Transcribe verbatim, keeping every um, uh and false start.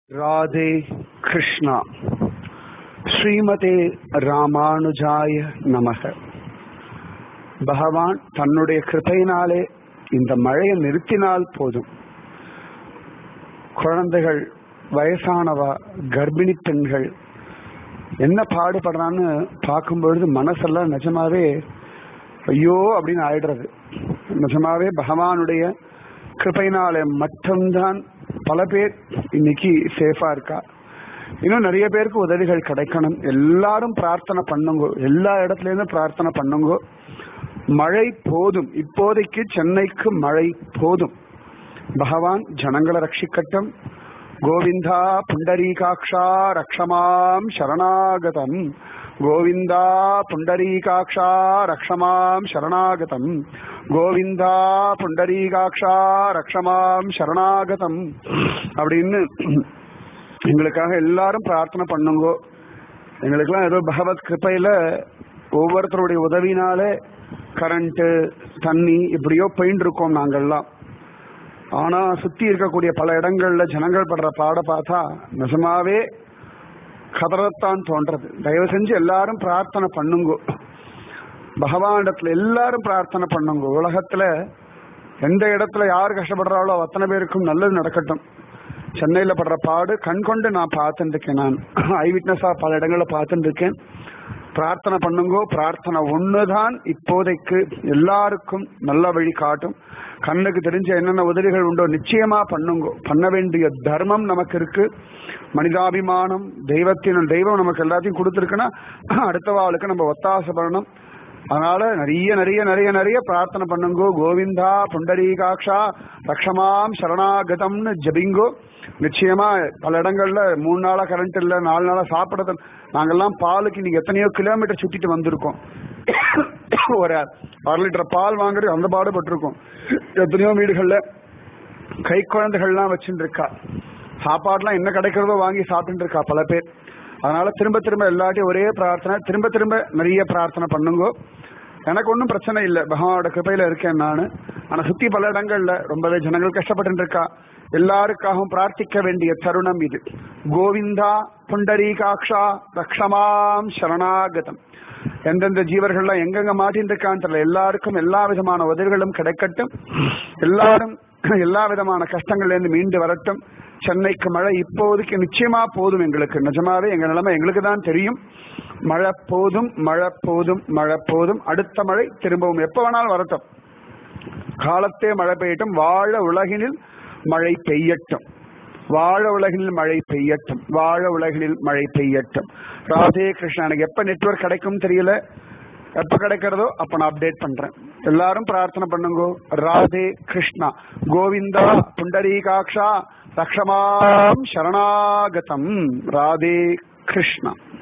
ராதே கிருஷ்ணா. ஸ்ரீமதே ராமானுஜாய நமக. பகவான் தன்னுடைய கிருபையினாலே இந்த மழையை நிறுத்தினால் போதும். குழந்தைகள், வயசானவா, கர்ப்பிணி பெண்கள் என்ன பாடுபடுறான்னு பார்க்கும்பொழுது மனசெல்லாம் நிஜமாவே ஐயோ அப்படின்னு ஆயிடுறது. நிஜமாவே பகவானுடைய கிருபையினாலே மட்டும்தான் பல பேர் இன்னைக்கு சேஃபா இருக்கா. இன்னும் நிறைய பேருக்கு உதவிகள் கிடைக்கணும். எல்லாரும் பிரார்த்தனை பண்ணுங்க, எல்லா இடத்துல இருந்து பிரார்த்தனை பண்ணுங்க. மழை போதும், இப்போதைக்கு சென்னைக்கு மழை போதும். பகவான் ஜனங்களை ரட்சிக்கட்டும். கோவிந்தா புண்டரீகாட்சா ரக்ஷமாம் சரணாகதம். கோவிந்தா புண்டரீகாட்சா ரக்ஷமாம் சரணாகதம். கோவிந்தா புண்டரீகாட்சா ரக்ஷமாம் சரணாகதம் அப்படின்னு எங்களுக்காக எல்லாரும் பிரார்த்தனை பண்ணுங்கோ. எங்களுக்கெல்லாம் ஏதோ பகவத் கிருப்பையில ஒவ்வொருத்தருடைய உதவினாலே கரண்ட், தண்ணி இப்படியோ போயின்னு இருக்கோம் நாங்கள்லாம். ஆனா சுத்தி இருக்கக்கூடிய பல இடங்கள்ல ஜனங்கள் படுற பாட பார்த்தா நிஜமாவே கதறத்தான் தோன்றது. தயவு செஞ்சு எல்லாரும் பிரார்த்தனை பண்ணுங்க. பகவானிடத்துல எல்லாரும் பிரார்த்தனை பண்ணுங்க. உலகத்துல எந்த இடத்துல யார் கஷ்டப்படுறாளோ அத்தனை பேருக்கும் நல்லது நடக்கட்டும். சென்னையில படுற பாடு கண்கொண்டு நான் பார்த்துட்டு இருக்கேன். நான் ஐ விட்னஸா பல இடங்கள்ல பார்த்துட்டு இருக்கேன். பிரார்த்தனை பண்ணுங்கோ. பிரார்த்தனை ஒண்ணுதான் இப்போதைக்கு எல்லாருக்கும் நல்ல வழி காட்டும். கண்ணுக்கு தெரிஞ்ச என்னென்ன உதவிகள் உண்டோ நிச்சயமா பண்ணுங்கோ. பண்ண வேண்டிய தர்மம் நமக்கு இருக்கு. மனிதாபிமானம், தெய்வத்தின் தெய்வம் நமக்கு எல்லாத்தையும் கொடுத்துருக்குன்னா அடுத்த வாளுக்கு நம்ம ஒத்தாசை பண்ணணும். அதனால நிறைய நிறைய நிறைய நிறைய பிரார்த்தனை பண்ணுங்கோ. கோவிந்தா புண்டரீகாட்சா ரக்ஷமாம் சரணாகதம்னு ஜபிங்கோ. நிச்சயமா பல இடங்கள்ல மூணு நாளா கரண்ட் இல்ல, நாலு நாளா சாப்பிடறது. நாங்கெல்லாம் பாலுக்கு இன்னைக்கு எத்தனையோ கிலோமீட்டர் சுத்திட்டு வந்திருக்கோம். ஒரு அரை லிட்டர் பால் வாங்குறது அந்த பாடுபட்டிருக்கோம். எத்தனையோ வீடுகள்ல கை குழந்தைகள்லாம் வச்சுட்டு இருக்கா. சாப்பாடுலாம் என்ன கிடைக்கிறதோ வாங்கி சாப்பிட்டு இருக்கா பல பேர். அதனால திரும்ப திரும்ப எல்லாத்தையும் ஒரே பிரார்த்தனை, திரும்ப திரும்ப நிறைய பிரார்த்தனை பண்ணுங்கோ. எனக்கு ஒன்றும் பிரச்சனை இல்லை, பகவானோட கிருபையில இருக்கேன் நான். ஆனா சுத்தி பல இடங்கள்ல ரொம்பவே ஜனங்கள் கஷ்டப்பட்டு இருக்கா. எல்லாருக்காகவும் பிரார்த்திக்க வேண்டிய தருணம் இது. கோவிந்தா புண்டரீகாட்சா ரக்ஷமாம் சரணாகதம். எந்தெந்த ஜீவர்கள்லாம் எங்கெங்க மாட்டின்னு இருக்கான்னு தெரியல, எல்லாருக்கும் எல்லா விதமான உதவிகளும் கிடைக்கட்டும். எல்லாரும் எல்லா விதமான கஷ்டங்கள்ல இருந்து மீண்டு வரட்டும். சென்னைக்கு மழை இப்போதைக்கு நிச்சயமா போதும். எங்களுக்கு நிஜமாவே எங்க நிலைமை எங்களுக்கு தான் தெரியும். மழை போதும், மழை போதும், மழை போதும். அடுத்த மழை திரும்பவும் எப்ப வேணாலும் வரட்டும். காலத்தே மழை பெய்யட்டும். வாழ உலகினில் மழை பெய்யட்டும். வாழ உலகினில் மழை பெய்யட்டும். வாழ உலகினில் மழை பெய்யட்டும். ராதே கிருஷ்ணா. எனக்கு எப்ப நெட்வொர்க் கிடைக்கும் தெரியல. எப்ப கிடைக்கிறதோ அப்ப நான் அப்டேட் பண்றேன். எல்லாரும் பிரார்த்தனை பண்ணுங்க. ராதே கிருஷ்ணா. கோவிந்தா புண்டரீகாட்சா ரக்ஷமாம் சரணாகதம். ராதே கிருஷ்ணா.